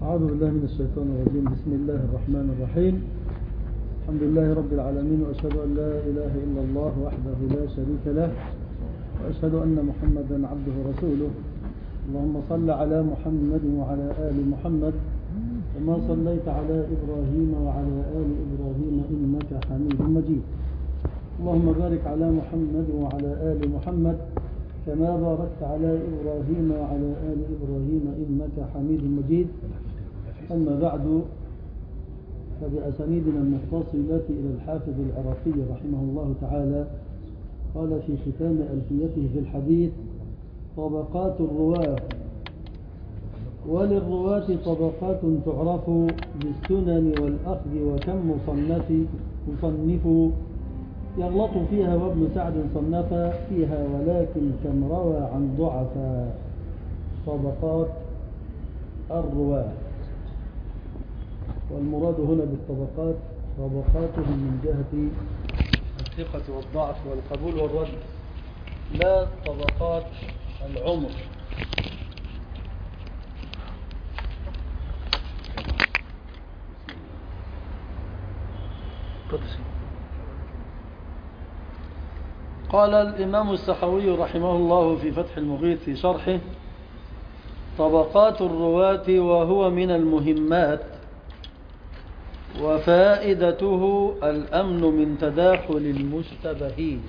أعوذ بالله من الشيطان الرجيم. بسم الله الرحمن الرحيم. الحمد لله رب العالمين، وأشهد أن لا إله إلا الله وحده لا شريك له، وأشهد أن محمدا عبده ورسوله. اللهم صل على محمد وعلى آل محمد كما صليت على إبراهيم وعلى آل إبراهيم إنك حميد مجيد. اللهم بارك على محمد وعلى آل محمد كما باركت على إبراهيم وعلى آل إبراهيم إنك حميد مجيد. أما بعد، فبأسانيدنا المتصلة إلى الحافظ العراقي رحمه الله تعالى قال في ختام ألفيته في الحديث: طبقات الرواة. وللرواة طبقات تعرف بالسنن والأخذ، وكم مصنف يغلط فيها، وابن سعد صنف فيها ولكن كم روى عن ضعفاء. طبقات الرواة، والمراد هنا بالطبقات طبقاتهم من جهة الثقة والضعف والقبول والرد، لا طبقات العمر. قال الإمام السخاوي رحمه الله في فتح المغيث في شرحه: طبقات الرواة وهو من المهمات، وفائدته الأمن من تداخل المشتبهين.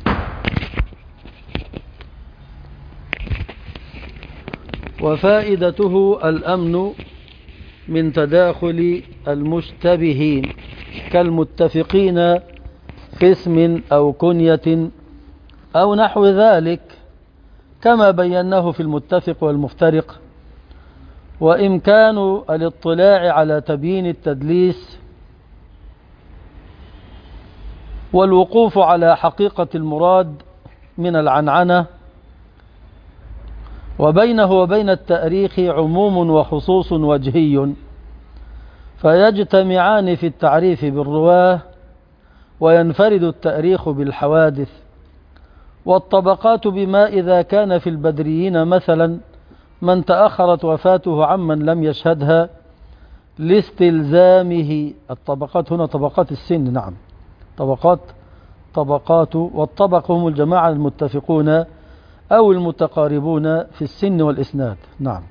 وفائدته الأمن من تداخل المشتبهين كالمتفقين في اسم أو كنية أو نحو ذلك، كما بيناه في المتفق والمفترق. وإمكان الاطلاع على تبيين التدليس، والوقوف على حقيقة المراد من العنعنة. وبينه وبين التأريخ عموم وخصوص وجهي، فيجتمعان في التعريف بالرواه، وينفرد التأريخ بالحوادث. والطبقات بما إذا كان في البدريين مثلا من تأخرت وفاته عمن لم يشهدها لاستلزامه. الطبقات هنا طبقات السن، نعم، طبقات. والطبق هم الجماعة المتفقون أو المتقاربون في السن والإسناد، نعم.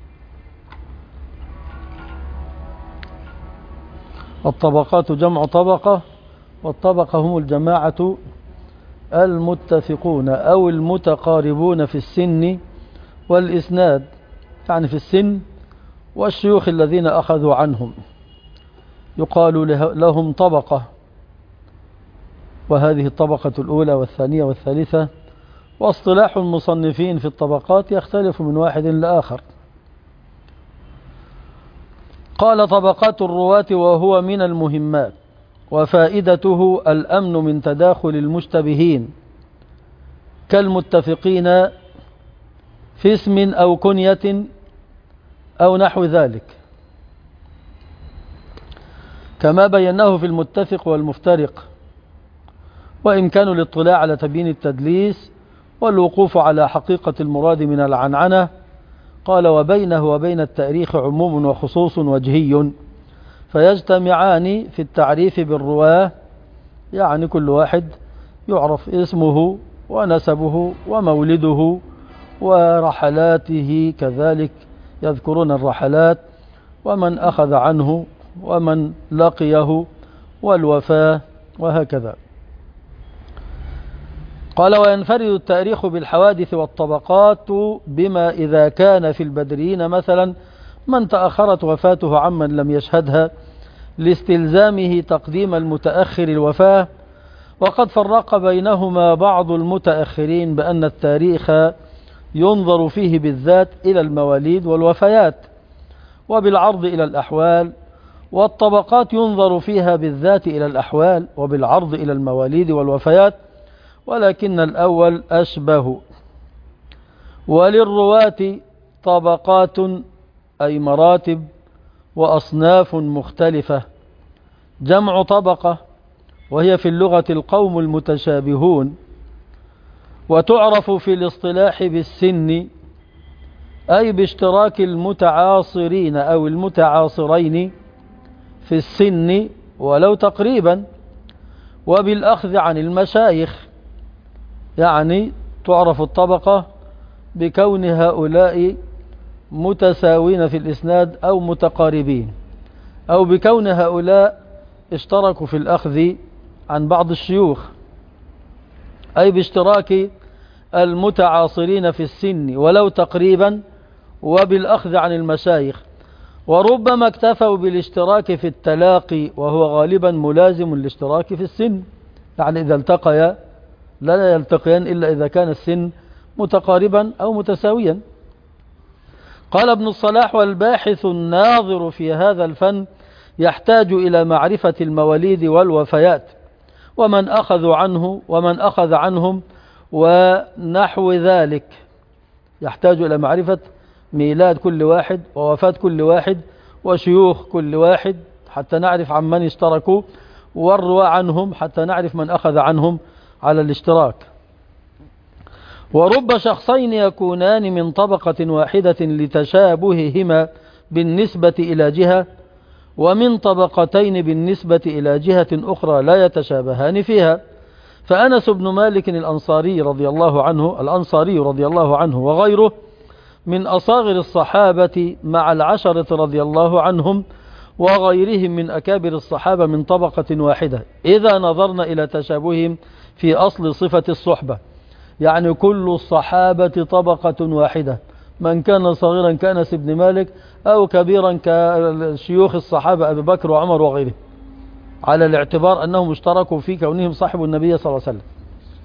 الطبقات جمع طبقة، والطبقة هم الجماعة المتفقون أو المتقاربون في السن والإسناد، يعني في السن والشيوخ الذين أخذوا عنهم يقال لهم طبقة. وهذه الطبقة الأولى والثانية والثالثة. واصطلاح المصنفين في الطبقات يختلف من واحد لآخر. قال: طبقات الرواة وهو من المهمات، وفائدته الأمن من تداخل المشتبهين كالمتفقين في اسم أو كنية أو نحو ذلك، كما بيناه في المتفق والمفترق. وإمكان الاطلاع على تبيين التدليس، والوقوف على حقيقة المراد من العنعنة. قال: وبينه وبين التأريخ عموم وخصوص وجهي، فيجتمعان في التعريف بالرواه، يعني كل واحد يعرف اسمه ونسبه ومولده ورحلاته، كذلك يذكرون الرحلات ومن أخذ عنه ومن لقيه والوفاة وهكذا. قال: وينفرد التاريخ بالحوادث والطبقات بما إذا كان في البدريين مثلا من تأخرت وفاته عمن لم يشهدها لاستلزامه تقديم المتأخر الوفاة. وقد فرق بينهما بعض المتأخرين بأن التاريخ ينظر فيه بالذات إلى المواليد والوفيات، وبالعرض إلى الأحوال. والطبقات ينظر فيها بالذات إلى الأحوال، وبالعرض إلى المواليد والوفيات، ولكن الأول أشبه. وللرواة طبقات، أي مراتب وأصناف مختلفة، جمع طبقة، وهي في اللغة القوم المتشابهون. وتعرف في الاصطلاح بالسن أي باشتراك المتعاصرين أو المتعاصرين في السن ولو تقريبا، وبالأخذ عن المشايخ، يعني تعرف الطبقة بكون هؤلاء متساوين في الإسناد أو متقاربين، أو بكون هؤلاء اشتركوا في الأخذ عن بعض الشيوخ، أي باشتراك المتعاصرين في السن ولو تقريبا وبالأخذ عن المشايخ. وربما اكتفوا بالاشتراك في التلاقي، وهو غالبا ملازم للاشتراك في السن، يعني إذا التقيا لا يلتقيان إلا إذا كان السن متقاربا أو متساويا. قال ابن الصلاح: والباحث الناظر في هذا الفن يحتاج إلى معرفة المواليد والوفيات ومن أخذوا عنه ومن أخذ عنهم ونحو ذلك، يحتاج إلى معرفة ميلاد كل واحد ووفاة كل واحد وشيوخ كل واحد حتى نعرف عن من اشتركوا، والرواة عنهم حتى نعرف من أخذ عنهم على الاشتراك. ورب شخصين يكونان من طبقة واحدة لتشابههما بالنسبة إلى جهة، ومن طبقتين بالنسبة إلى جهة أخرى لا يتشابهان فيها. فأنس بن مالك الأنصاري رضي الله عنه وغيره من أصاغر الصحابة مع العشرة رضي الله عنهم وغيرهم من أكابر الصحابة من طبقة واحدة إذا نظرنا إلى تشابههم في أصل صفة الصحبة، يعني كل الصحابة طبقة واحدة، من كان صغيرا كأنس بن مالك أو كبيرا كشيوخ الصحابة أبي بكر وعمر وغيرهم، على الاعتبار أنهم اشتركوا في كونهم صاحب النبي صلى الله عليه وسلم.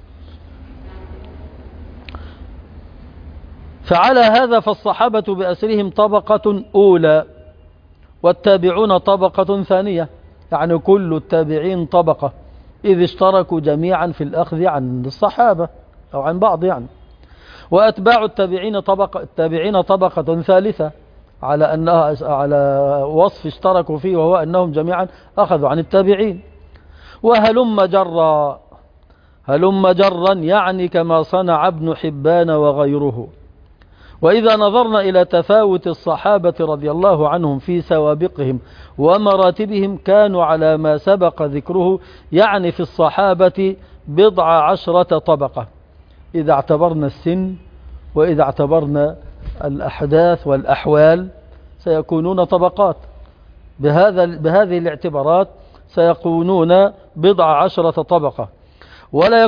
فعلى هذا فالصحابة بأسرهم طبقة أولى، والتابعون طبقة ثانية، يعني كل التابعين طبقة، إذ اشتركوا جميعا في الأخذ عن الصحابة أو عن بعض يعني. وأتباع التابعين طبقة ثالثة، على وصف اشتركوا فيه، وهو أنهم جميعا أخذوا عن التابعين. وهلم جرا يعني كما صنع ابن حبان وغيره. وإذا نظرنا إلى تفاوت الصحابة رضي الله عنهم في سوابقهم ومراتبهم، كانوا على ما سبق ذكره، يعني في الصحابة 10 طبقة، إذا اعتبرنا السن وإذا اعتبرنا الأحداث والأحوال سيكونون طبقات، بهذه الاعتبارات سيكونون 10 طبقة. ولا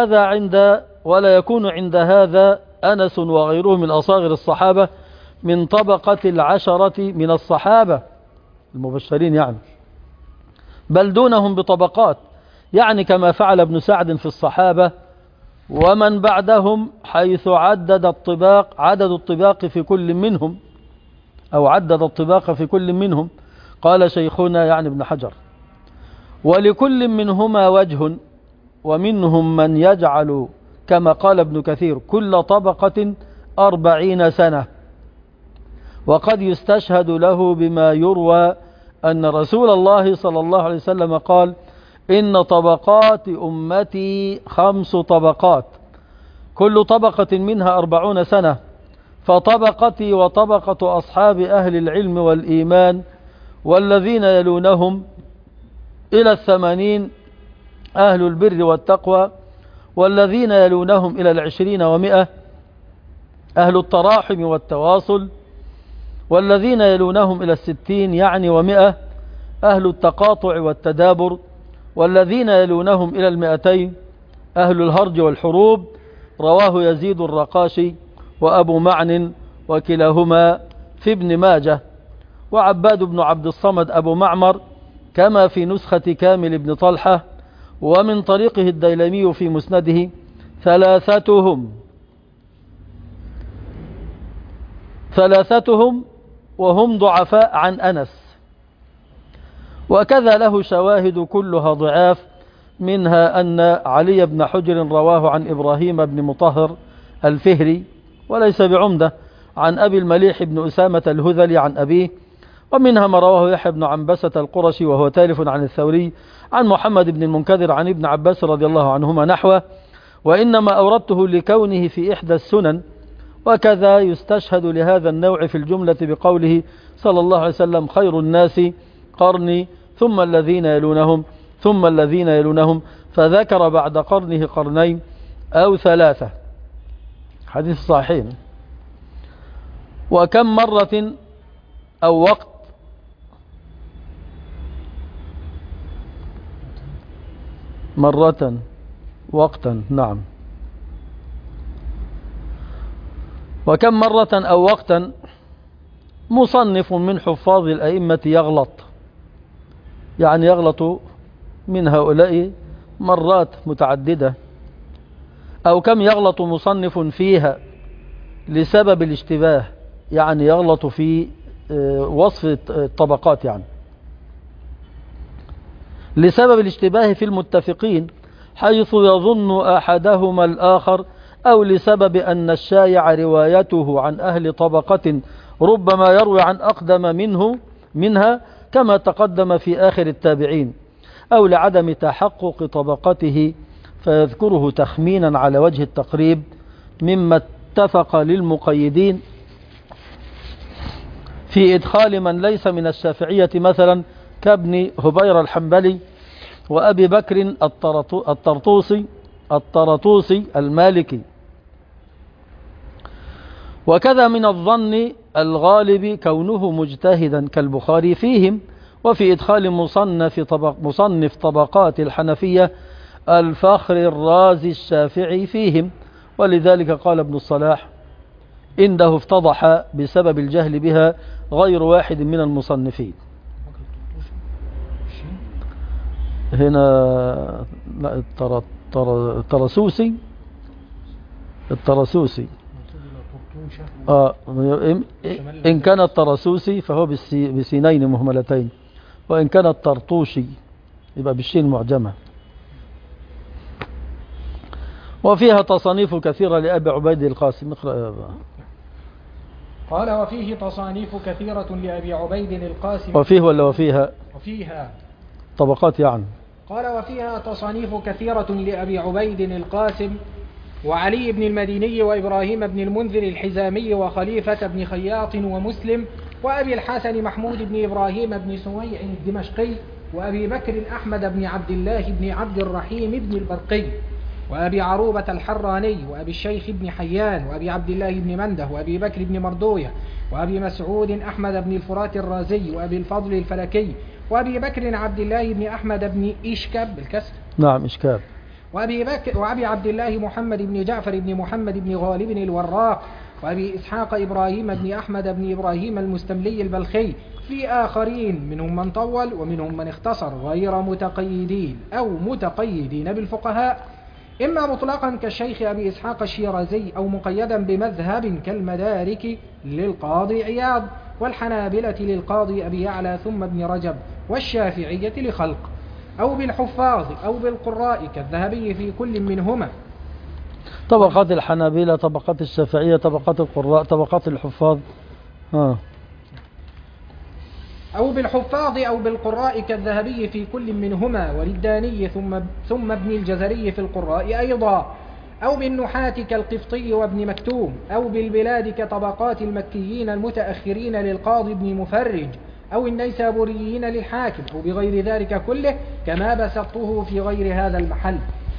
يكون عند هذا أنس وغيره من أصاغر الصحابة من طبقة 10 من الصحابة المبشرين يعني، بل دونهم بطبقات، يعني كما فعل ابن سعد في الصحابة ومن بعدهم، حيث عدد الطباق في كل منهم، أو عدد الطباق في كل منهم. قال شيخنا يعني ابن حجر: ولكل منهما وجه، ومنهم من يجعل كما قال ابن كثير كل طبقة 40 سنة. وقد يستشهد له بما يروى أن رسول الله صلى الله عليه وسلم قال: إن طبقات أمتي 5 طبقات، كل طبقة منها 40 سنة، فطبقتي وطبقة أصحاب أهل العلم والإيمان والذين يلونهم إلى 80 أهل البر والتقوى، والذين يلونهم إلى 20 و100 أهل التراحم والتواصل، والذين يلونهم إلى 60 يعني و100 أهل التقاطع والتدابر، والذين يلونهم إلى 200 أهل الهرج والحروب. رواه يزيد الرقاشي وأبو معن، وكلاهما في ابن ماجه، وعباد بن عبد الصمد أبو معمر كما في نسخة كامل بن طلحة، ومن طريقه الديلمي في مسنده: ثلاثتهم وهم ضعفاء عن أنس. وكذا له شواهد كلها ضعاف، منها أن علي بن حجر رواه عن إبراهيم بن مطهر الفهري وليس بعمدة، عن أبي المليح بن أسامة الهذلي عن أبيه. ومنها ما رواه يحيى بن عنبسة القرشي وهو تالف عن الثوري عن محمد بن المنكدر عن ابن عباس رضي الله عنهما نحوه. وإنما أوردته لكونه في إحدى السنن، وكذا يستشهد لهذا النوع في الجملة بقوله صلى الله عليه وسلم: خير الناس قرني ثم الذين يلونهم ثم الذين يلونهم، فذكر بعد قرنه قرنين أو ثلاثة. حديث صحيح. وكم مرة أو وقت مرة وقتا، نعم. وكم مرة أو وقتا مصنف من حفاظ الأئمة يغلط، يعني يغلط من هؤلاء مرات متعددة، أو كم يغلط مصنف فيها لسبب الاشتباه، يعني يغلط في وصف الطبقات، يعني لسبب الاشتباه في المتفقين حيث يظن أحدهما الآخر، أو لسبب أن الشايع روايته عن أهل طبقة ربما يروي عن أقدم منها كما تقدم في آخر التابعين، أو لعدم تحقق طبقته فيذكره تخمينا على وجه التقريب مما اتفق للمقيدين في إدخال من ليس من الشافعية، مثلا كابن هبير الحنبلي وأبي بكر الطرطوسي المالكي. وكذا من الظن الغالب كونه مجتهدا كالبخاري فيهم، وفي إدخال مصنف طبقات الحنفية الفخر الرازي الشافعي فيهم، ولذلك قال ابن الصلاح: إنه افتضح بسبب الجهل بها غير واحد من المصنفين. هنا لا، الطرسوسي إن كان الطرسوسي فهو بسينين مهملتين، وإن كان الطرطوشي يبقى بالشين معجمة. وفيها تصانيف كثيرة لأبي عبيد القاسم. اقرأ. قال: وفيه تصانيف كثيرة لأبي عبيد القاسم. وفيه ولا وفيها؟ وفيها طبقات يعني. قال: وفيها تصانيف كثيرة لأبي عبيد القاسم وعلي بن المديني وإبراهيم بن المنذر الحزامي وخليفة بن خياط ومسلم وأبي الحسن محمود بن إبراهيم بن سويع الدمشقي وأبي بكر أحمد بن عبد الله بن عبد الرحيم بن البرقي وأبي عروبة الحراني وأبي الشيخ بن حيان وأبي عبد الله بن منده وأبي بكر بن مردوية وأبي مسعود أحمد بن الفرات الرازي وأبي الفضل الفلكي وأبي بكر عبد الله بن أحمد بن إشكاب بالكسر، نعم إشكاب، وأبي عبد الله محمد بن جعفر بن محمد بن غالب الوراق وأبي إسحاق إبراهيم بن أحمد بن إبراهيم المستملي البلخي. في آخرين منهم من طول ومنهم من اختصر غير متقيدين أو متقيدين بالفقهاء، إما مطلقا كالشيخ أبي إسحاق الشيرازي، أو مقيدا بمذهب كالمدارك للقاضي عياض، والحنابلة للقاضي أبي يعلى ثم ابن رجب، والشافعية لخلق، أو بالحفاظ أو بالقراء كالذهبي في كل منهما. طبقات الحنابلة، طبقات الشافعية، طبقات القراء، طبقات الحفاظ. أو بالحفاظ أو بالقراء كالذهبي في كل منهما، والداني ثم ابن الجزري في القراء أيضا، أو بالنحاة كالقفطي وابن مكتوم، أو بالبلاد كطبقات المكيين المتأخرين للقاضي بن مفرج، أو النيسابوريين للحاكم، أو بغير ذلك كله كما بسطته في غير هذا المحل.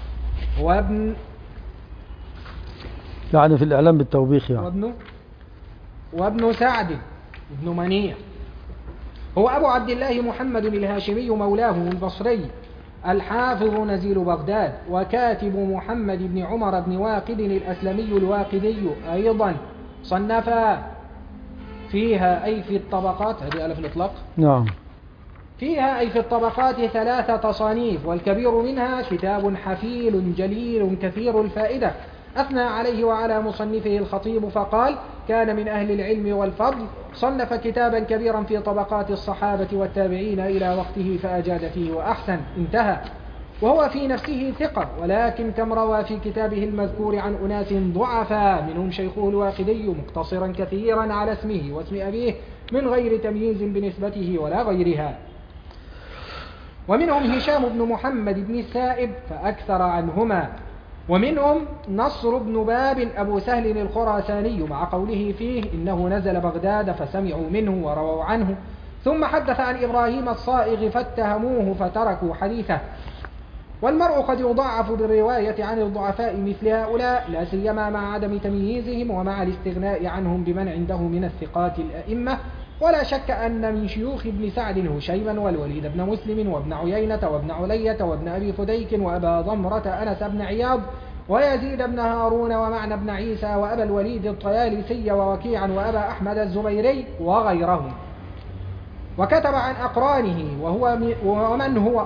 يعني في الإعلام بالتوبيخ يعني. وابن سعد ابن منيع هو أبو عبد الله محمد الهاشمي مولاه البصري الحافظ نزيل بغداد، وكاتب محمد بن عمر بن واقد الأسلمي الواقدي أيضا صنفا فيها أي في الطبقات، هذه ألف الإطلاق، نعم، فيها أي في الطبقات 3 تصانيف، والكبير منها كتاب حفيل جليل كثير الفائدة أثنى عليه وعلى مصنفه الخطيب فقال: كان من أهل العلم والفضل، صنف كتابا كبيرا في طبقات الصحابة والتابعين إلى وقته فأجاد فيه وأحسن، انتهى. وهو في نفسه ثقة، ولكن كم روى في كتابه المذكور عن أناس ضعفا منهم شيخه الواقدي مقتصرا كثيرا على اسمه واسم أبيه من غير تمييز بنسبته ولا غيرها. ومنهم هشام بن محمد بن السائب فأكثر عنهما، ومنهم نصر بن باب أبو سهل الخراساني مع قوله فيه إنه نزل بغداد فسمعوا منه ورووا عنه، ثم حدث عن إبراهيم الصائغ فاتهموه فتركوا حديثه. والمرء قد يضعف بالرواية عن الضعفاء مثل هؤلاء، لا سيما مع عدم تمييزهم ومع الاستغناء عنهم بمن عنده من الثقات الأئمة. ولا شك أن من شيوخ ابن سعد هشيما والوليد بن مسلم وابن عيينة وابن علية وابن أبي فديك وأبا ضمرة أنس بن عياض ويزيد بن هارون ومعنى بن عيسى وأبا الوليد الطيالسي ووكيعا وأبا أحمد الزبيري وغيرهم. وكتب عن أقرانه ومن هو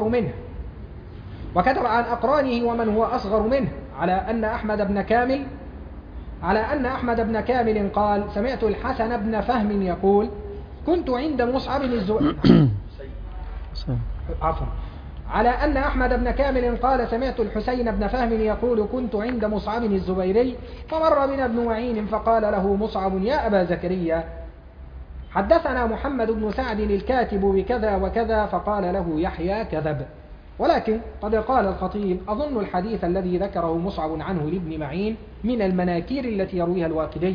أصغر منه على أن أحمد بن كامل قال سمعت الحسن بن فهم يقول كنت عند مصعب على أن أحمد بن كامل قال سمعت الحسين بن فهم يقول كنت عند مصعب الزبيري فمر بنا ابن معين فقال له مصعب يا أبا زكريا حدثنا محمد بن سعد الكاتب بكذا وكذا، فقال له يحيى كذب. ولكن قد قال الخطيب أظن الحديث الذي ذكره مصعب عنه لابن معين من المناكير التي يرويها الواقدي.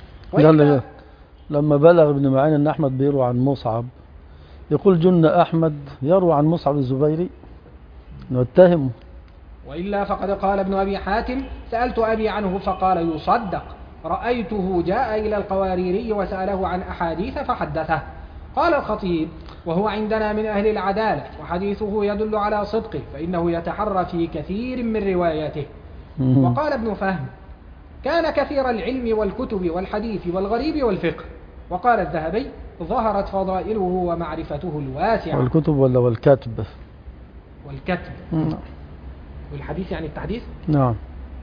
لما بلغ ابن معين أن أحمد بيروي عن مصعب يقول جن أحمد يروي عن مصعب الزبيري نتهمه. وإلا فقد قال ابن أبي حاتم سألت أبي عنه فقال يصدق، رأيته جاء إلى القواريري وسأله عن أحاديث فحدثه. قال الخطيب وهو عندنا من أهل العدالة وحديثه يدل على صدقه فإنه يتحرى في كثير من رواياته. وقال ابن فهم كان كثير العلم والكتب والحديث والغريب والفقه. وقال الذهبي ظهرت فضائله ومعرفته الواسعة. والكتب ولا والكتب؟ والكتب والحديث يعني التحديث. نعم.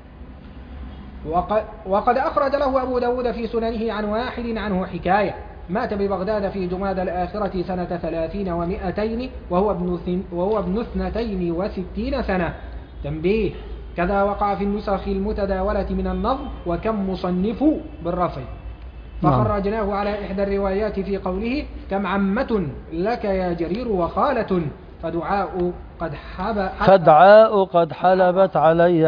وقد أخرج له أبو داود في سننه عن واحد عنه حكاية مات ببغداد في جمادى الآخرة سنة 30 و200 وهو ابن 62 سنة. تنبيه كذا وقع في النسخ المتداولة من النظم وكم مصنف بالرفع، فخرجناه على إحدى الروايات في قوله كم عمة لك يا جرير وخالة فدعاء قد حلبت علي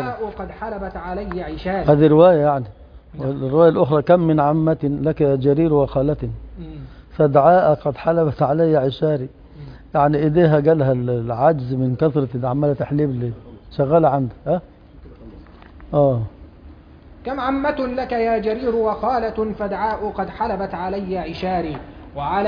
عشاري. هذه رواية يعني. والرواية الأخرى كم من عمة لك يا جرير وخالة فدعاء قد حلبت علي عشاري، يعني إيديها جالها العجز من كثرة عمالة تحليب اللي شغالة عندها. كم عمة لك يا جرير وخالة فدعاء قد حلبت علي عشاري. وعلى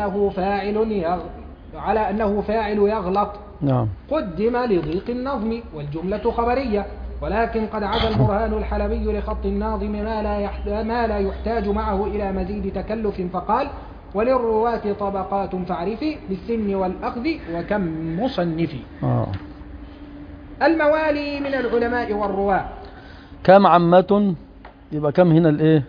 أنه فاعل يغلط نعم قدم لضيق النظم والجملة خبرية، ولكن قد عدا البرهان الحلبي لخط الناظم ما لا يحتاج معه إلى مزيد تكلف فقال وللرواة طبقات فاعرفي بالسن والأخذ وكم مصنف. الموالي من العلماء والرواة كم عمة يبقى كم هنا الايه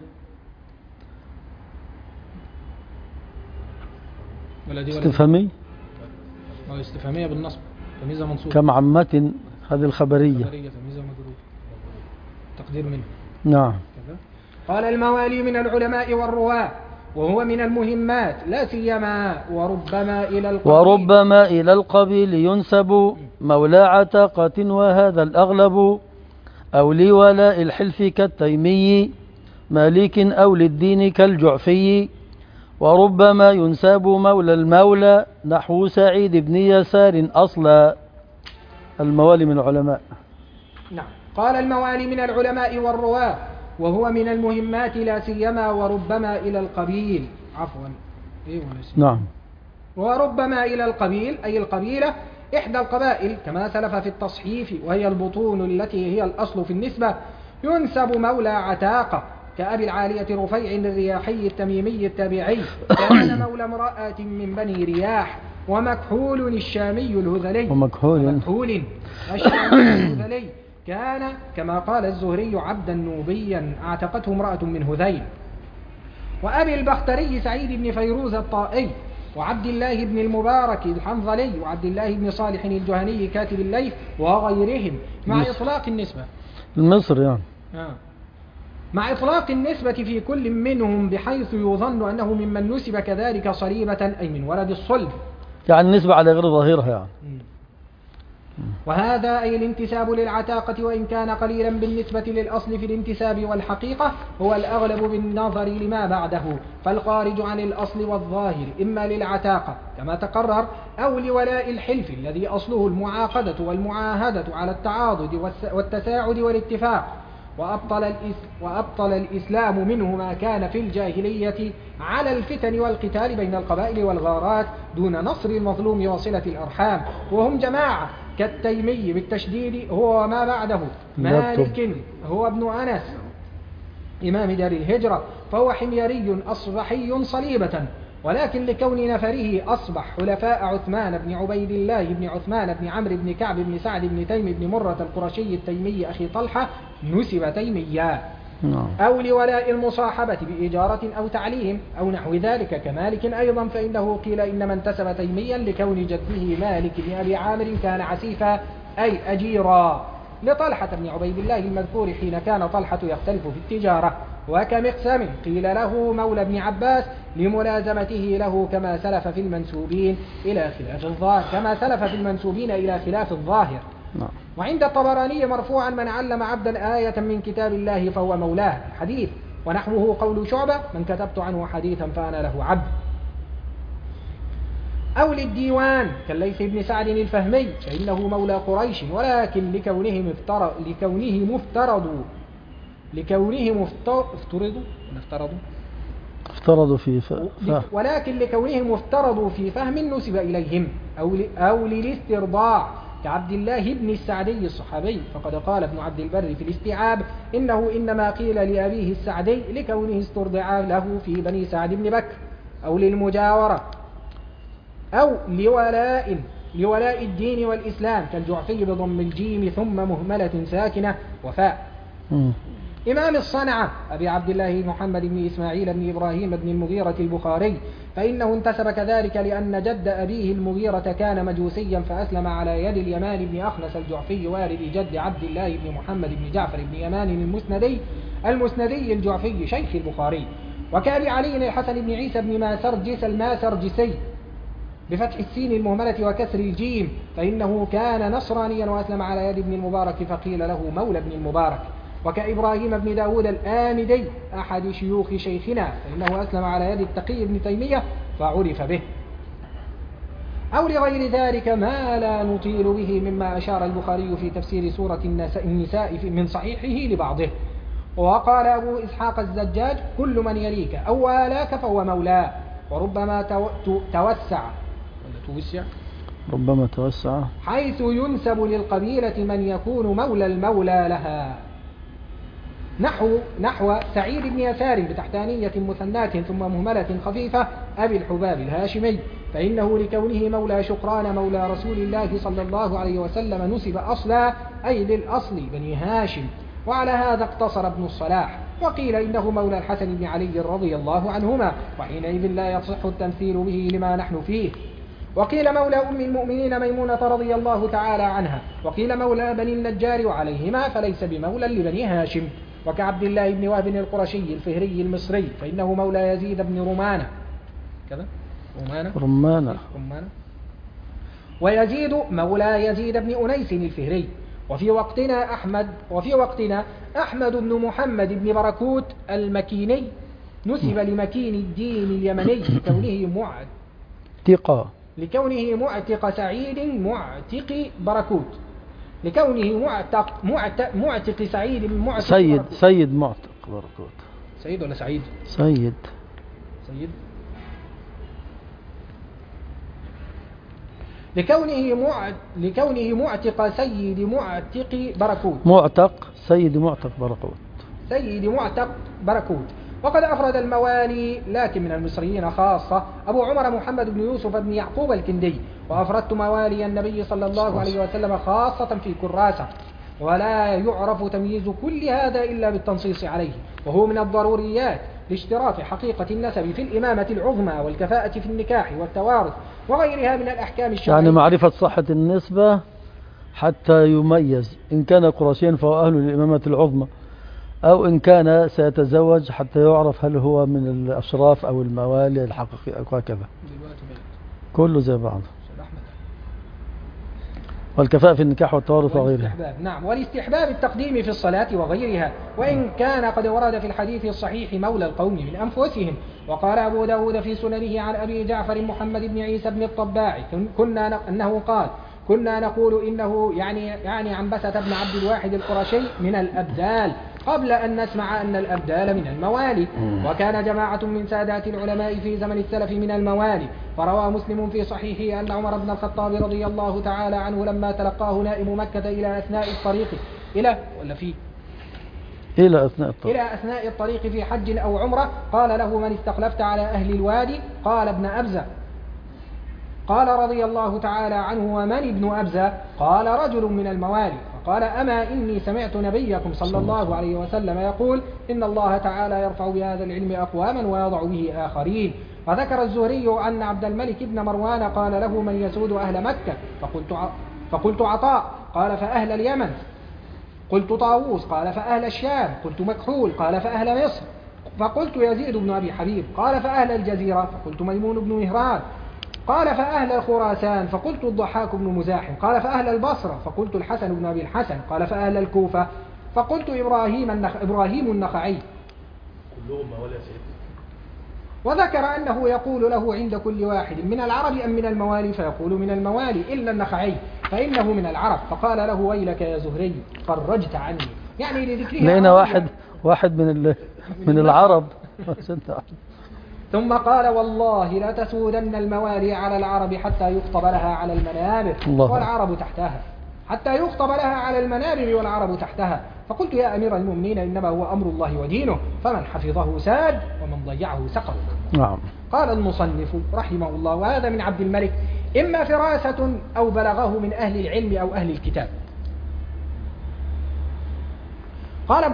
استفهامي استفهامية بالنصب تمييزها منصوب. كم عمة هذه الخبرية تمييزها مجرور تقدير منه. نعم. كذا. قال الموالي من العلماء والرواة وهو من المهمات لا سيما وربما إلى القبيل ينسب مولى عتاقة وهذا الأغلب أو لولاء الحلف كالتيمي مالك أو للدين كالجعفي. وربما ينسب مولى المولى نحو سعيد بن يسار أصلا. الموالي من العلماء. نعم. قال الموالي من العلماء والرواة وهو من المهمات لا سيما وربما إلى القبيل نعم. وربما إلى القبيل أي القبيلة إحدى القبائل كما سلف في التصحيف وهي البطون التي هي الأصل في النسبة. ينسب مولى عتاقة كأبي العالية رفيع الرياحي التميمي التابعي كان مولى امرأة من بني رياح. ومكحول الشامي الهذلي الشامي الهذلي كان كما قال الزهري عبدا نوبيا اعتقته امرأة من هذيل. وأبي البختري سعيد بن فيروز الطائي وعبد الله بن المبارك الحنظلي وعبد الله بن صالح الجهني كاتب الليث وغيرهم مع إطلاق النسبة المصر يعني مع إطلاق النسبة في كل منهم بحيث يظن أنه ممن نسب كذلك صليبة أي من ولد الصلب، يعني النسبة على غير ظاهرها يعني. وهذا أي الانتساب للعتاقة وإن كان قليلا بالنسبة للأصل في الانتساب والحقيقة هو الأغلب بالنظر لما بعده، فالخارج عن الأصل والظاهر إما للعتاقة كما تقرر أو لولاء الحلف الذي أصله المعاقدة والمعاهدة على التعاضد والتساعد والاتفاق، وأبطل الإسلام منه ما كان في الجاهلية على الفتن والقتال بين القبائل والغارات دون نصر المظلوم وصلة الأرحام، وهم جماعة كالتيمي بالتشديد هو وما بعده. مالك هو ابن أنس إمام دار الهجرة، فهو حميري أصبحي صليبة، ولكن لكون نفره أصبح حلفاء عثمان بن عبيد الله بن عثمان بن عمرو بن كعب بن سعد بن تيم بن مرة القرشي التيمي أخي طلحة نسب تيميا، أو لولاء المصاحبة بإجارة أو تعليم أو نحو ذلك كمالك أيضا، فإنه قيل إنما انتسب تيميا لكون جده مالك بن أبي عامر كان عسيفا أي أجيرا لطلحة بن عبيد الله المذكور حين كان طلحة يختلف في التجارة، وكمقسم قيل له مولى ابن عباس لملازمته له كما سلف في المنسوبين إلى خلاف الظاهر. وعند الطبراني مرفوعا من علم عبدا آية من كتاب الله فهو مولاه الحديث، ونحوه قول شعبة من كتبت عنه حديثا فأنا له عبد. أو للديوان كالليث بن سعد الفهمي فإنه مولى قريش، ولكن ولكن لكونهم افترضوا في فهم نسب إليهم، أو للاسترضاع كعبد الله بن السعدي الصحابي، فقد قال ابن عبد البر في الاستيعاب إنه إنما قيل لأبيه السعدي لكونه استرضع له في بني سعد بن بكر، أو للمجاورة، أو لولاء الدين والإسلام كالجعفي بضم الجيم ثم مهملة ساكنة وفاء. إمام الصنعة أبي عبد الله محمد بن إسماعيل بن إبراهيم بن المغيرة البخاري، فإنه انتسب كذلك لأن جد أبيه المغيرة كان مجوسيا فأسلم على يد اليمان بن أخنس الجعفي والد جد عبد الله بن محمد بن جعفر بن يمان المسندي الجعفي شيخ البخاري. وكان علي الحسن بن عيسى بن ماسرجس الماسرجسي بفتح السين المهملة وكسر الجيم، فإنه كان نصرانيا وأسلم على يد ابن المبارك فقيل له مولى ابن المبارك. وكإبراهيم بن داود الآمدي أحد شيوخ شيخنا فإنه أسلم على يد التقي بن تيمية فعرف به. أو لغير ذلك ما لا نطيل به مما أشار البخاري في تفسير سورة النساء من صحيحه لبعضه. وقال أبو إسحاق الزجاج كل من يليك أو والاك فهو مولاه، وربما توسع حيث ينسب للقبيلة من يكون مولى المولى لها، نحو سعيد بن يسار بتحتانية مثناة ثم مهملة خفيفة أبي الحباب الهاشمي، فإنه لكونه مولى شقران مولى رسول الله صلى الله عليه وسلم نسب أصلا أي للأصل بني هاشم. وعلى هذا اقتصر ابن الصلاح، وقيل إنه مولى الحسن بن علي رضي الله عنهما، وحينئذ لا يصح التمثيل به لما نحن فيه. وقيل مولى أم المؤمنين ميمونة رضي الله تعالى عنها، وقيل مولى بني النجار وعليهما فليس بمولى لبني هاشم. وكعبد الله بن وهب القرشي الفهري المصري فإنه مولى يزيد بن رمانة ويزيد مولى يزيد بن أنيس الفهري. وفي وقتنا أحمد بن محمد بن بركوت المكيني نسب لمكين الدين اليمني لكونه معتق سعيد معتق بركوت، لكونه معتق سعيد معتق سيد معتق بركوت. سيد ولا سعيد؟ سيد. لكونه معتق سيد معتق بركوت. سيد معتق بركوت. وقد أفرد الموالي لكن من المصريين خاصة أبو عمر محمد بن يوسف بن يعقوب الكندي. وأفردت موالي النبي صلى الله عليه وسلم خاصة في كراسة، ولا يعرف تمييز كل هذا إلا بالتنصيص عليه، وهو من الضروريات لاشتراط حقيقة النسب في الإمامة العظمى والكفاءة في النكاح والتوارث وغيرها من الأحكام الشرعية. يعني معرفة صحة النسبة حتى يميز إن كان قرشيا فهو أهل الإمامة العظمى، أو إن كان سيتزوج حتى يعرف هل هو من الأشراف أو الموالي الحقيقية وهكذا. كله زي بعض. والكفاءة في النكاح والتوارث وغيرها. نعم. والاستحباب التقديم في الصلاة وغيرها، وإن كان قد ورد في الحديث الصحيح مولى القوم من أنفسهم. وقال أبو داود في سننه عن أبي جعفر محمد بن عيسى بن الطباع أنه قال كنا نقول إنه يعني عنبسة بن عبد الواحد القرشي من الأبدال قبل أن نسمع أن الأبدال من الموالي. وكان جماعة من سادات العلماء في زمن السلف من الموالي. فروى مسلم في صحيحه أن عمر بن الخطاب رضي الله تعالى عنه لما تلقاه نائم مكة إلى أثناء الطريق إلى أثناء الطريق في حج أو عمرة قال له: من استخلفت على أهل الوادي؟ قال: ابن أبزة. قال رضي الله تعالى عنه: ومن ابن أبزة؟ قال: رجل من الموالي. فقال: أما إني سمعت نبيكم صلى الله عليه وسلم يقول: إن الله تعالى يرفع بهذا العلم أقواما ويضع به آخرين. فذكر الزهري أن عبد الملك بن مروان قال له: من يسود أهل مكة؟ فقلت عطاء. قال: فأهل اليمن؟ قلت طاووس. قال: فأهل الشام؟ قلت مكحول. قال: فأهل مصر؟ فقلت يزيد بن أبي حبيب. قال: فأهل الجزيرة؟ فقلت ميمون بن مهران. قال: فأهل خراسان؟ فقلت الضحاك بن مزاحم. قال: فأهل البصرة؟ فقلت الحسن بن أبي الحسن. قال: فأهل الكوفة؟ فقلت إبراهيم النخعي. كلهم موالي سيد. وذكر أنه يقول له عند كل واحد: من العرب أم من الموالي؟ فيقول: من الموالي إلا النخعي فإنه من العرب. فقال له: ويلك يا زهري فرجت عني، يعني لذكره. لقينا واحد من العرب. ثم قال: والله لا تسودن الموالي على العرب حتى يخطب لها على المنابر والعرب تحتها، حتى يخطب لها على المنابر والعرب تحتها. فقلت: يا أمير المؤمنين، إنما هو أمر الله ودينه، فمن حفظه ساد ومن ضيعه سقط. نعم. قال المصنف رحمه الله: وهذا من عبد الملك إما فراسة أو بلغه من أهل العلم أو أهل الكتاب. قال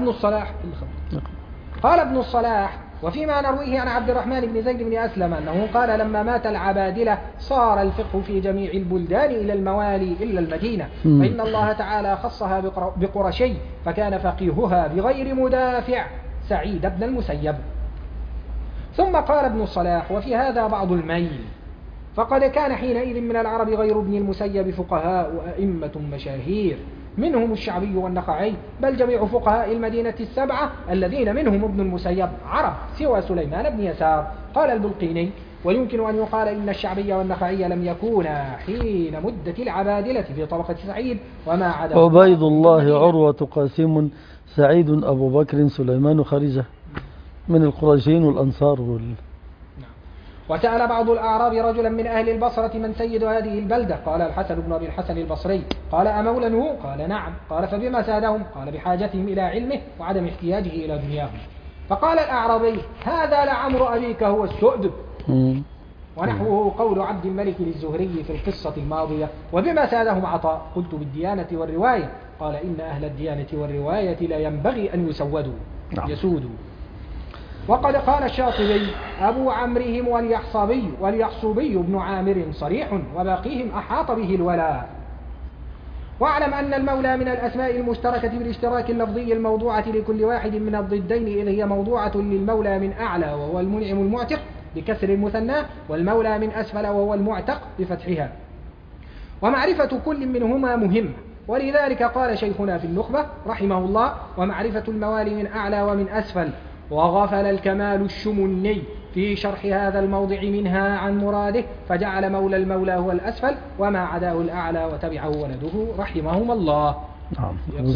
ابن الصلاح وفيما نرويه عن عبد الرحمن بن زيد بن أسلم أنه قال: لما مات العبادلة صار الفقه في جميع البلدان إلى الموالي إلا المدينة، فإن الله تعالى خصها بقرشي فكان فقيهها بغير مدافع سعيد بن المسيب. ثم قال ابن الصلاح: وفي هذا بعض الميل، فقد كان حينئذ من العرب غير ابن المسيب فقهاء وأئمة مشاهير، منهم الشعبي والنخعي، بل جميع فقهاء المدينة السبعة الذين منهم ابن المسيب عرب سوى سليمان بن يسار. قال البلقيني: ويمكن أن يقال إن الشعبي والنخعي لم يكونا حين مدة العبادلة في طبقة سعيد وما عدا عبيد الله عروة قاسم سعيد أبو بكر سليمان خارجة من القرشين والأنصار وسأل بعض الأعراب رجلا من أهل البصرة: من سيد هذه البلدة؟ قال: الحسن بن أبي الحسن البصري. قال: أمولا هو؟ قال: نعم. قال: فبما سادهم؟ قال: بحاجتهم إلى علمه وعدم احتياجه إلى دنياهم. فقال الأعرابي: هذا لعمر أبيك هو السؤدد. ونحوه قول عبد الملك للزهري في القصة الماضية: وبما سادهم عطاء؟ قلت: بالديانة والرواية. قال: إن أهل الديانة والرواية لا ينبغي أن يسودوا. وقد قال الشاطبي: أبو عمرهم واليحصوبي بن عامر صريح، وباقيهم أحاط به الولاء. واعلم أن المولى من الأسماء المشتركة بالاشتراك اللفظي الموضوعة لكل واحد من الضدين، إذ هي موضوعة للمولى من أعلى وهو المنعم المعتق بكسر المثنى، والمولى من أسفل وهو المعتق بفتحها، ومعرفة كل منهما مهمة. ولذلك قال شيخنا في النخبة رحمه الله: ومعرفة الموالي من أعلى ومن أسفل. وغفل الكمال الشمني في شرح هذا الموضع منها عن مراده، فجعل مولى المولى هو الأسفل وما عداه الأعلى وتبعه ولده رحمهم الله. نعم.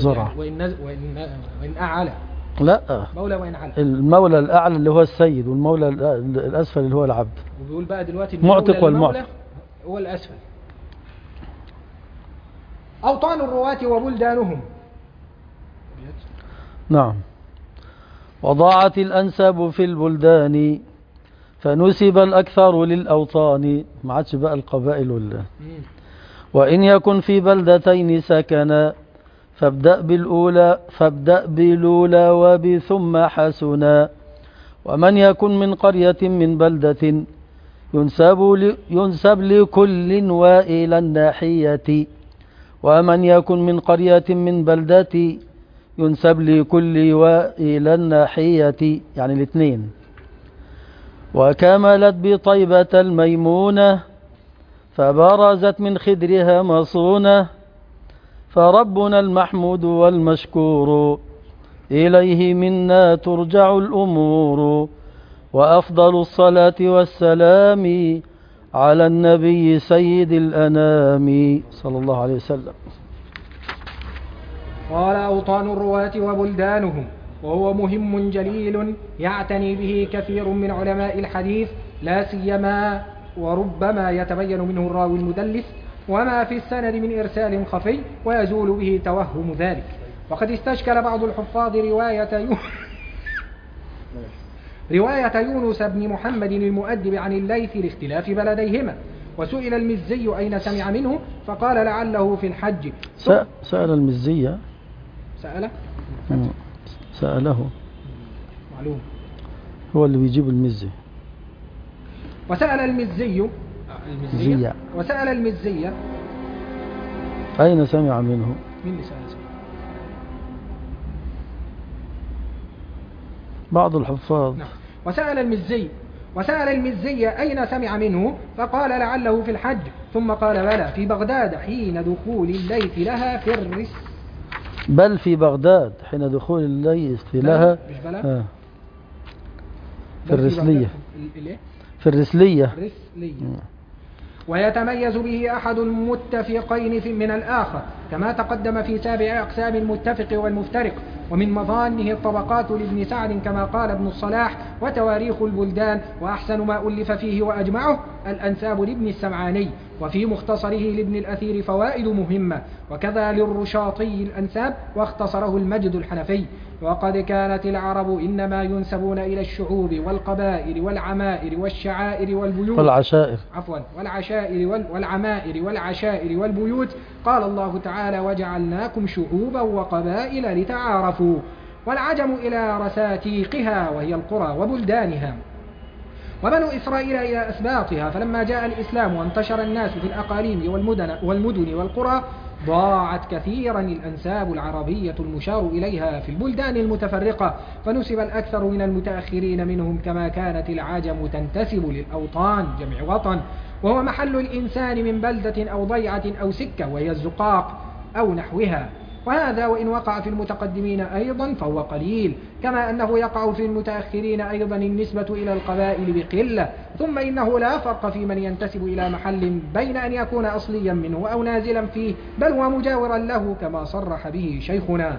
وإن أعلى لا، مولى وإن على. المولى الأعلى اللي هو السيد، والمولى الأسفل اللي هو العبد. وبيقول بقى دلوقتي المعتق والمعتق هو الأسفل. أوطان الرواة وبلدانهم. نعم. وضاعت الأنساب في البلدان فنسب الأكثر للأوطان. ما عادش بقى القبائل وإن يكن في بلدتين سكنا فابدأ بالأولى وبثم حسنا. ومن يكن من قرية من بلدة ينسب لكل وإلى الناحية. ومن يكن من قرية من بلدة ينسب لكل وإلى الناحية، يعني الاثنين. وكملت بطيبة الميمونة فبرزت من خدرها مصونة. فربنا المحمود والمشكور إليه منا ترجع الأمور وأفضل الصلاة والسلام على النبي سيد الأنام صلى الله عليه وسلم. قال أوطان الرواة وبلدانهم، وهو مهم جليل يعتني به كثير من علماء الحديث، لا سيما وربما يتبين منه الراوي المدلس وما في السند من إرسال خفي ويزول به توهم ذلك. وقد استشكل بعض الحفاظ رواية يونس بن محمد المؤدب عن الليث لاختلاف بلديهما، وسئل المزي أين سمع منه فقال لعله في الحج. سأل المزي سأله معلوم هو اللي بيجيب المزي. وسأل المزي أين سمع منه؟ مين اللي سأل؟ بعض الحفاظ. نعم. وسأل المزي أين سمع منه فقال لعله في الحج، ثم قال بلى في بغداد حين دخول الليث لها في بل في بغداد حين دخول الليث لها في الرسلية. في الرسلية. ويتميز به أحد المتفقين من الآخر، كما تقدم في سابع أقسام المتفق والمفترق. ومن مظانه الطبقات لابن سعد كما قال ابن الصلاح، وتواريخ البلدان، وأحسن ما ألف فيه وأجمعه الأنساب لابن السمعاني، وفي مختصره لابن الأثير فوائد مهمة، وكذا للرشاطي الأنساب، واختصره المجد الحنفي. وقد كانت العرب إنما ينسبون إلى الشعوب والقبائل والعمائر والشعائر والبيوت والعمائر والعشائر والبيوت. قال الله تعالى وجعلناكم شعوبا وقبائل لتعارفوا. والعجم إلى رساتيقها وهي القرى وبلدانها، وبنو إسرائيل إلى أسباطها. فلما جاء الإسلام وانتشر الناس في الأقاليم والمدن والقرى ضاعت كثيرا الأنساب العربية المشار إليها في البلدان المتفرقة، فنسب الأكثر من المتأخرين منهم، كما كانت العجم تنتسب للأوطان جمع وطن، وهو محل الإنسان من بلدة أو ضيعة أو سكة، وهي الزقاق أو نحوها. وهذا وإن وقع في المتقدمين أيضا فهو قليل، كما أنه يقع في المتأخرين أيضا النسبة إلى القبائل بقلة. ثم إنه لا فرق في من ينتسب إلى محل بين أن يكون أصليا منه أو نازلا فيه، بل ومجاورا له، كما صرح به شيخنا.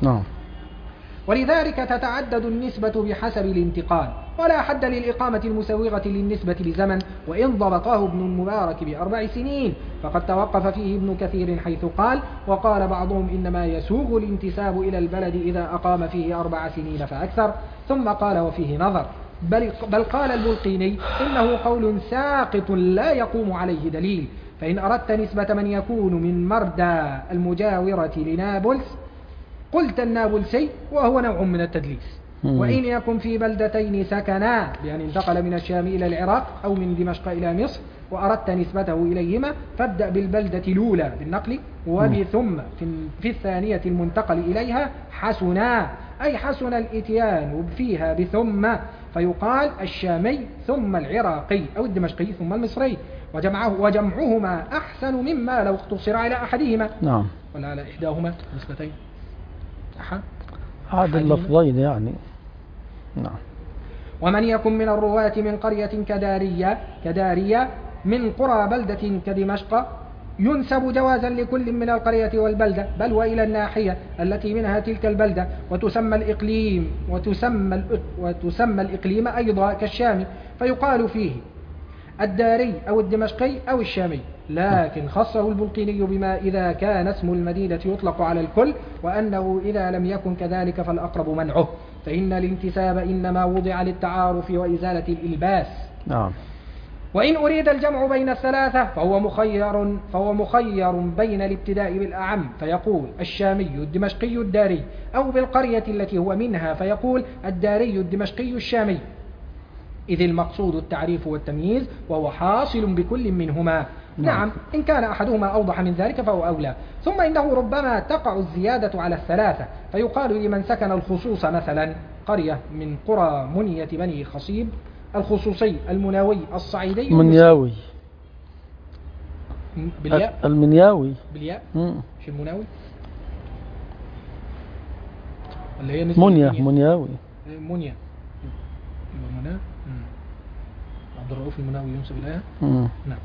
ولذلك تتعدد النسبة بحسب الانتقال، ولا حد للإقامة المسوغة للنسبة بزمن، وإن ضبطاه ابن المبارك ب4 سنين فقد توقف فيه ابن كثير حيث قال: وقال بعضهم إنما يسوغ الانتساب إلى البلد إذا أقام فيه 4 سنين فأكثر. ثم قال وفيه نظر، بل قال البلقيني إنه قول ساقط لا يقوم عليه دليل. فإن أردت نسبة من يكون من مردى المجاورة لنابلس قلت النابلسي، وهو نوع من التدليس. وإن يكن في بلدتين سكنا، بأن انتقل من الشام إلى العراق أو من دمشق إلى مصر، وأردت نسبته إليهما فابدأ بالبلدة الأولى بالنقل، وبثم في الثانية المنتقل إليها حسنا، أي حسن الإتيان فيها بثم، فيقال الشامي ثم العراقي أو الدمشقي ثم المصري، وجمعهما أحسن مما لو اقتصر على أحدهما ولا على إحداهما نسبتين. هذا اللفظين يعني. ومن يكن من الرواة من قرية كدارية من قرى بلدة كدمشق ينسب جوازا لكل من القرية والبلدة، بل وإلى الناحية التي منها تلك البلدة، وتسمى الإقليم أيضا كالشامي، فيقال فيه الداري أو الدمشقي أو الشامي. لكن خصه البلقيني بما إذا كان اسم المدينة يطلق على الكل، وأنه إذا لم يكن كذلك فالأقرب منعه، فإن الانتساب إنما وضع للتعارف وإزالة الإلباس. وإن أريد الجمع بين الثلاثة فهو مخير بين الابتداء بالأعم فيقول الشامي الدمشقي الداري، أو بالقرية التي هو منها فيقول الداري الدمشقي الشامي، إذ المقصود التعريف والتمييز، وهو حاصل بكل منهما. نعم، إن كان أحدهما أوضح من ذلك فهو أولى. ثم إنه ربما تقع الزيادة على الثلاثة، فيقال لمن سكن الخصوص مثلا قرية من قرى منية بني خصيب، الخصوصي، المناوي، الصعيدي، منياوي بالياء. المنياوي. بالياء. مم. مش المناوي ولا هي مثل منيا المنيا؟ منياوي. منيا يبقى منى. عبد الرؤوف المناوي ينسب إليها. نعم.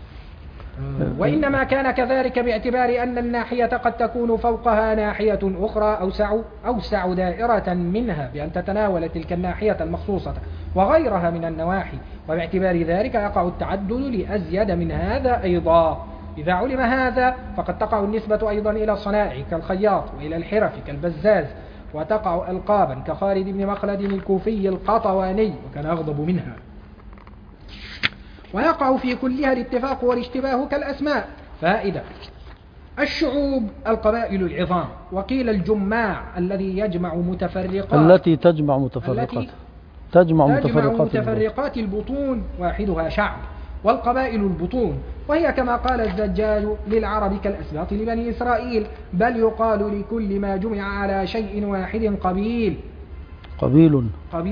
وإنما كان كذلك باعتبار أن الناحية قد تكون فوقها ناحية أخرى أوسع دائرة منها بأن تتناول تلك الناحية المخصوصة وغيرها من النواحي، وباعتبار ذلك يقع التعدد لأزيد من هذا أيضا. إذا علم هذا فقد تقع النسبة أيضا إلى الصنائع كالخياط، وإلى الحرف كالبزاز، وتقع ألقابا كخالد بن مخلد الكوفي القطواني وكان أغضب منها. ويقع في كلها الاتفاق والاشتباه كالأسماء. فائدة: الشعوب القبائل العظام، وقيل الجماع الذي يجمع متفرقات التي تجمع متفرقات متفرقات البطون واحدها شعب، والقبائل البطون، وهي كما قال الزجاج للعرب كالأسباط لبني إسرائيل، بل يقال لكل ما جمع على شيء واحد قبيل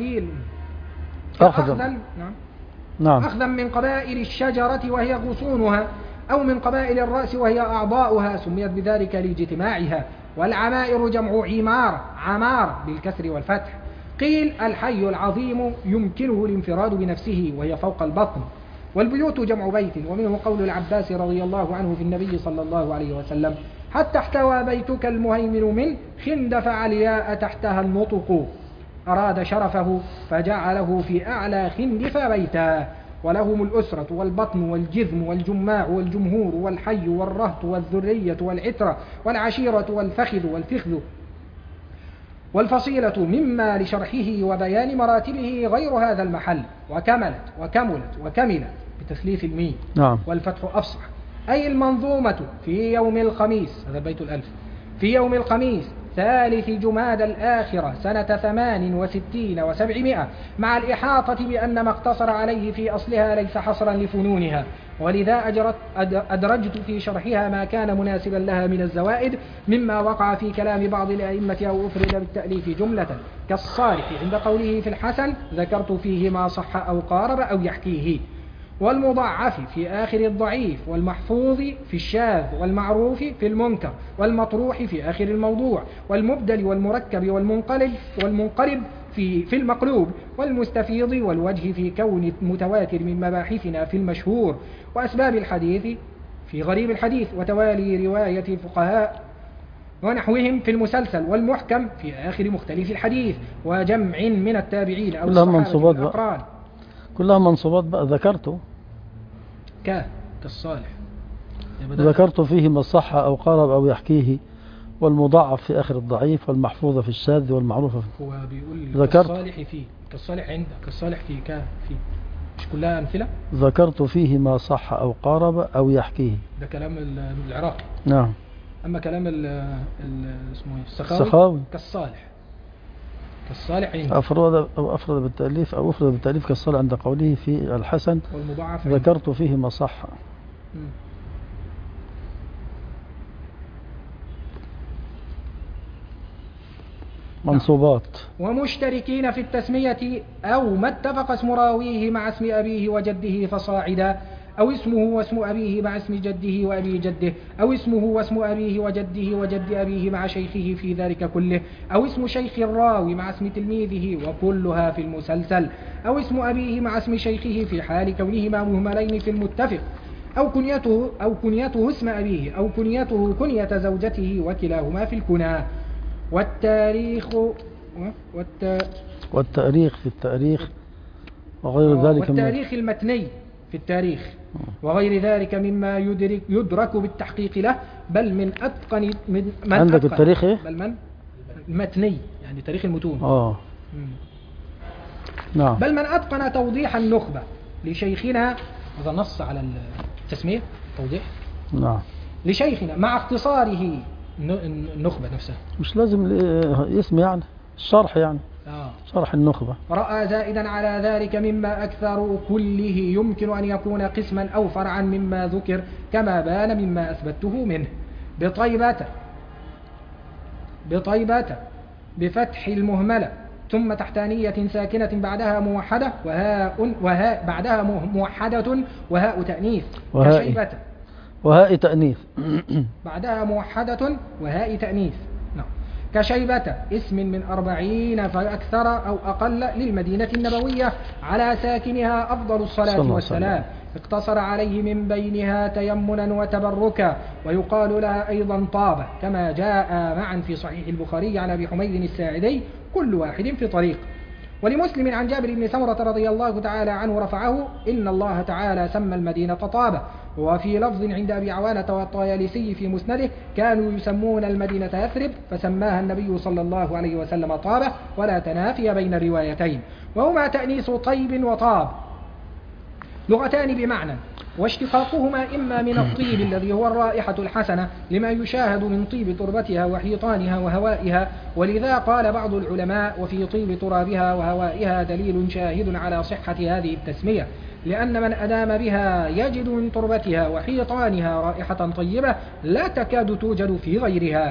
أخذا من قبائل الشجرة وهي غصونها، أو من قبائل الرأس وهي أعضاؤها، سميت بذلك لاجتماعها. والعمائر جمع عمار بالكسر والفتح. قيل الحي العظيم يمكنه الانفراد بنفسه وهي فوق البطن. والبيوت جمع بيت، ومنه قول العباس رضي الله عنه في النبي صلى الله عليه وسلم: حتى احتوى بيتك المهيمن من خندف علياء تحتها النطق. أراد شرفه فجعله في أعلى خندف بيتا. ولهم الأسرة والبطن والجذم والجماع والجمهور والحي والرهط والذرية والعترة والعشيرة والفخذ والفخذ والفصيلة، مما لشرحه وبيان مراتبه غير هذا المحل. وكملت بتثليث الميم. نعم. والفتح أفصح. أي المنظومة في يوم الخميس، هذا بيت الألف، في يوم الخميس 3 جماد الآخرة سنة 68 و700، مع الإحاطة بأن ما اقتصر عليه في أصلها ليس حصرا لفنونها، ولذا أدرجت في شرحها ما كان مناسبا لها من الزوائد مما وقع في كلام بعض الأئمة أو أفرد بالتأليف جملة، كالصالح عند قوله في الحسن: ذكرت فيه ما صح أو قارب أو يحكيه. والمضاعف في آخر الضعيف، والمحفوظ في الشاذ، والمعروف في المنكر، والمطروح في آخر الموضوع، والمبدل والمركب والمنقلب في المقلوب، والمستفيض والوجه في كون متواتر من مباحثنا في المشهور، وأسباب الحديث في غريب الحديث، وتوالي رواية الفقهاء ونحوهم في المسلسل، والمحكم في آخر مختلف الحديث، وجمع من التابعين أو الصحابة والأقران. كلها منصوبات بقى. ذكرته كالصالح، ذكرت فيه ما صح أو قارب أو يحكيه، والمضاعف في آخر الضعيف، والمحفوظ في الشاذ، والمعروف في. هو بيقول كالصالح فيه، كالصالح عندك، كالصالح فيه، فيه، مش كلها أمثلة. ذكرت فيه ما صح أو قارب أو يحكيه، ده كلام العراقي. نعم. أما كلام اسمه السخاوي كالصالح عندك. أفرد بالتأليف أو أفرد بالتأليف كالصالح عند قوله في الحسن: ذكرت فيه ما صح. منصوبات. ومشتركين في التسمية أو ما اتفق اسم راويه مع اسم أبيه وجده فصاعدا، أو اسمه واسم أبيه مع اسم جده وأبي جده، أو اسمه واسم أبيه وجده وجد أبيه مع شيخه في ذلك كله، أو اسم شيخ الراوي مع اسم تلميذه وكلها في المسلسل، أو اسم أبيه مع اسم شيخه في حال كونهما مهملين في المتفق، أو كنيته اسم أبيه، أو كنيته كنية زوجته، وكلاهما في الكنى. والتاريخ في التاريخ وغير ذلك، والتاريخ المتني في التاريخ وغير ذلك مما يدرك بالتحقيق له، بل من أتقن من عندك أتقن التاريخ إيه؟ بل من المتني يعني تاريخ المتون. نعم. بل من أتقن توضيح النخبة لشيخنا، هذا نص على التسمية توضيح. نعم. لشيخنا مع اختصاره النخبة نفسها، مش لازم اسم يعني الشرح يعني شرح النخبة. رأى زائدا على ذلك مما أكثر كله يمكن أن يكون قسما أو فرعا مما ذكر، كما بان مما أثبته منه. بطيبة بفتح المهملة ثم تحتانية ساكنة بعدها موحدة وهاء بعدها موحدة وهاء تأنيث. كشيبة وهاء تأنيث. بعدها موحدة وهاء تأنيث. نعم. كشيبة اسم من 40 فأكثر أو أقل للمدينة النبوية على ساكنها أفضل الصلاة والسلام، اقتصر عليه من بينها تيمنا وتبركا، ويقال لها أيضا طابة كما جاء معا في صحيح البخاري عن أبي حميد الساعدي كل واحد في طريق. ولمسلم عن جابر بن سمرة رضي الله تعالى عنه رفعه إن الله تعالى سمى المدينة طابة. وفي لفظ عند أبي عوانة والطيالسي في مسنده كانوا يسمون المدينة يثرب فسماها النبي صلى الله عليه وسلم طابة، ولا تنافي بين الروايتين، وهما تأنيس طيب وطاب لغتان بمعنى، واشتقاقهما إما من الطيب الذي هو الرائحة الحسنة لما يشاهد من طيب تربتها وحيطانها وهوائها، ولذا قال بعض العلماء وفي طيب ترابها وهوائها دليل شاهد على صحة هذه التسمية، لأن من أدام بها يجد من تربتها وحيطانها رائحة طيبة لا تكاد توجد في غيرها.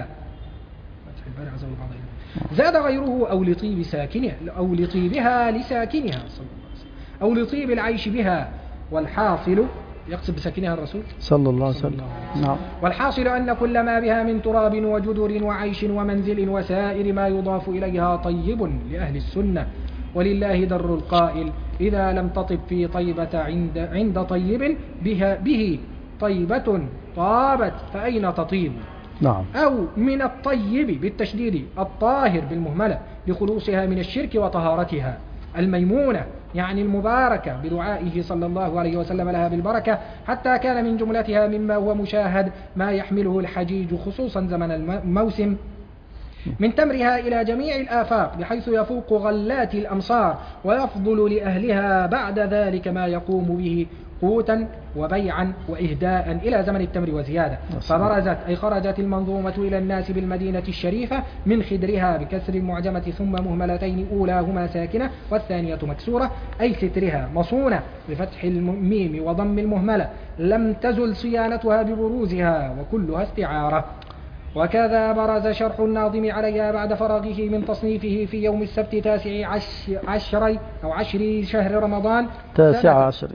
زاد غيره أو لطيب ساكنها أو لطيبها لساكنها أو لطيب العيش بها، والحاصل يقصد بساكنها الرسول صلى الله عليه وسلم. نعم. والحاصل أن كل ما بها من تراب وجدر وعيش ومنزل وسائر ما يضاف إليها طيب لأهل السنة، ولله در القائل إذا لم تطب في طيبة عند طيب به طيبة طابت فأين تطيب. نعم. أو من الطيب بالتشديد الطاهر بالمهملة لخلوصها من الشرك وطهارتها، الميمونة يعني المباركة بدعائه صلى الله عليه وسلم لها بالبركة، حتى كان من جملتها مما هو مشاهد ما يحمله الحجيج خصوصا زمن الموسم من تمرها إلى جميع الآفاق بحيث يفوق غلات الأمصار، ويفضل لأهلها بعد ذلك ما يقوم به قوتا وبيعا وإهداء إلى زمن التمر وزيادة. فبرزت أي خرجت المنظومة إلى الناس بالمدينة الشريفة من خدرها بكسر المعجمة ثم مهملتين أولاهما ساكنة والثانية مكسورة، أي سترها مصونة بفتح الميم وضم المهملة لم تزل صيانتها ببروزها وكلها استعارة. وكذا برز شرح الناظم عليها بعد فراغه من تصنيفه في يوم السبت 19 أو 10 شهر رمضان 19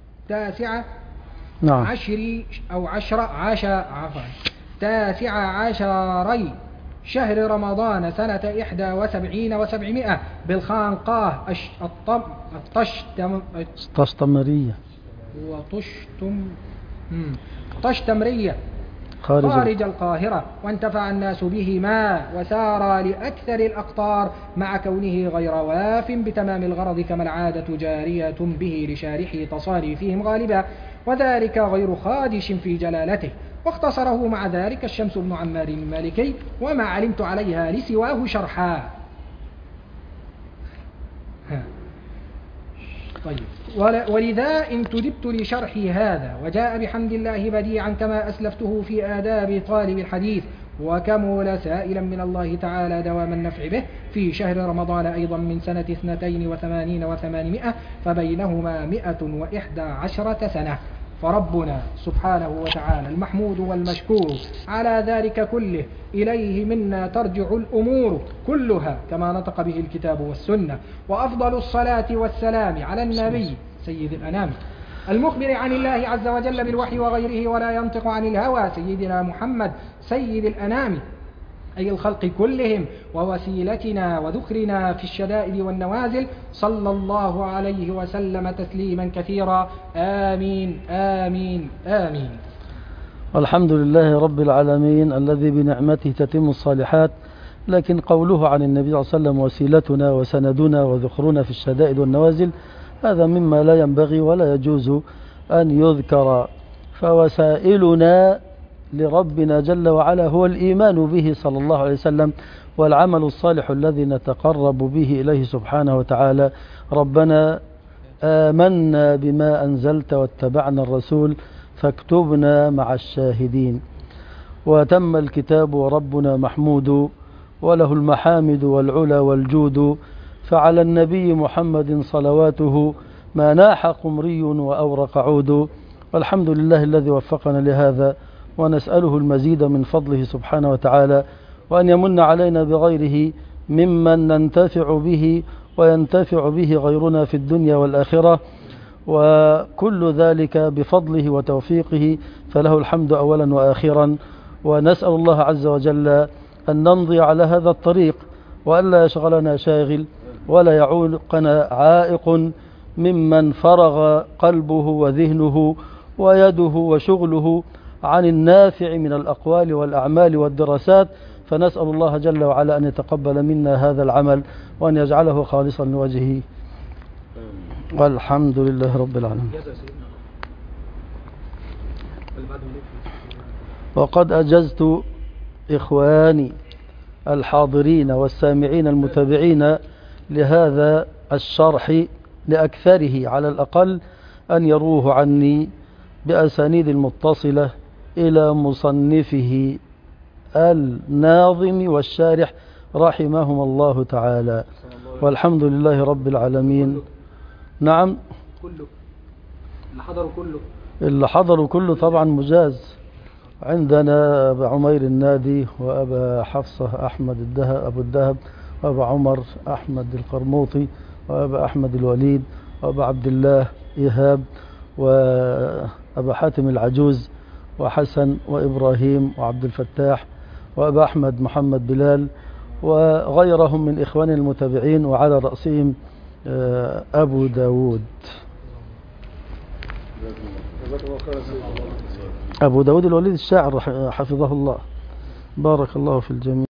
نعم 10 أو 19 شهر رمضان سنة 71 و700 بالخانقاه طشتمرية خارج القاهرة، وانتفع الناس بهما وسار لأكثر الأقطار مع كونه غير واف بتمام الغرض كما العادة جارية به لشارحي تصاريفهم غالبا، وذلك غير خادش في جلالته. واختصره مع ذلك الشمس بن عمار المالكي وما علمت عليها لسواه شرحا. طيب. ولذا انتدبت لشرح هذا وجاء بحمد الله بديعا كما أسلفته في آداب طالب الحديث، وكمل سائلا من الله تعالى دوام النفع به في شهر رمضان أيضا من سنة 82 و800 فبينهما 111 سنة. فربنا سبحانه وتعالى المحمود والمشكور على ذلك كله، إليه منا ترجع الأمور كلها كما نطق به الكتاب والسنة. وأفضل الصلاة والسلام على النبي سيد الأنام المخبر عن الله عز وجل بالوحي وغيره ولا ينطق عن الهوى سيدنا محمد سيد الأنام أي الخلق كلهم ووسيلتنا وذكرنا في الشدائد والنوازل صلى الله عليه وسلم تسليما كثيرا. آمين آمين آمين. والحمد لله رب العالمين الذي بنعمته تتم الصالحات. لكن قوله عن النبي صلى الله عليه وسلم وسيلتنا وسندنا وذخرنا في الشدائد والنوازل هذا مما لا ينبغي ولا يجوز أن يذكر، فوسائلنا لربنا جل وعلا هو الإيمان به صلى الله عليه وسلم والعمل الصالح الذي نتقرب به إليه سبحانه وتعالى. ربنا آمنا بما أنزلت واتبعنا الرسول فاكتبنا مع الشاهدين. وتم الكتاب وربنا محمود وله المحامد والعلا والجود، فعلى النبي محمد صلواته ما ناح قمري وأورق عود. والحمد لله الذي وفقنا لهذا، ونسأله المزيد من فضله سبحانه وتعالى، وأن يمن علينا بغيره ممن ننتفع به وينتفع به غيرنا في الدنيا والآخرة. وكل ذلك بفضله وتوفيقه، فله الحمد أولا وآخرا. ونسأل الله عز وجل أن نمضي على هذا الطريق، وألا يشغلنا شاغل ولا يعوقنا عائق ممن فرغ قلبه وذهنه ويده وشغله عن النافع من الأقوال والأعمال والدراسات. فنسأل الله جل وعلا أن يتقبل منا هذا العمل وأن يجعله خالصا لوجهه، والحمد لله رب العالمين. وقد أجزت إخواني الحاضرين والسامعين المتابعين لهذا الشرح لأكثره على الأقل أن يروه عني بأسانيد المتصلة إلى مصنفه الناظم والشارح رحمهم الله تعالى، والحمد لله رب العالمين. نعم، كله اللي حضروا كله طبعا مجاز. عندنا أبا عمير النادي، وأبا حفصة أحمد أبو الدهب، وأبا عمر أحمد القرموطي، وأبا أحمد الوليد، وأبا عبد الله إيهاب، وأبا حاتم العجوز، وحسن وإبراهيم وعبد الفتاح، وأبا أحمد محمد بلال، وغيرهم من إخواني المتابعين، وعلى رأسهم أبو داود. أبو داود الوليد الشاعر حفظه الله، بارك الله في الجميع.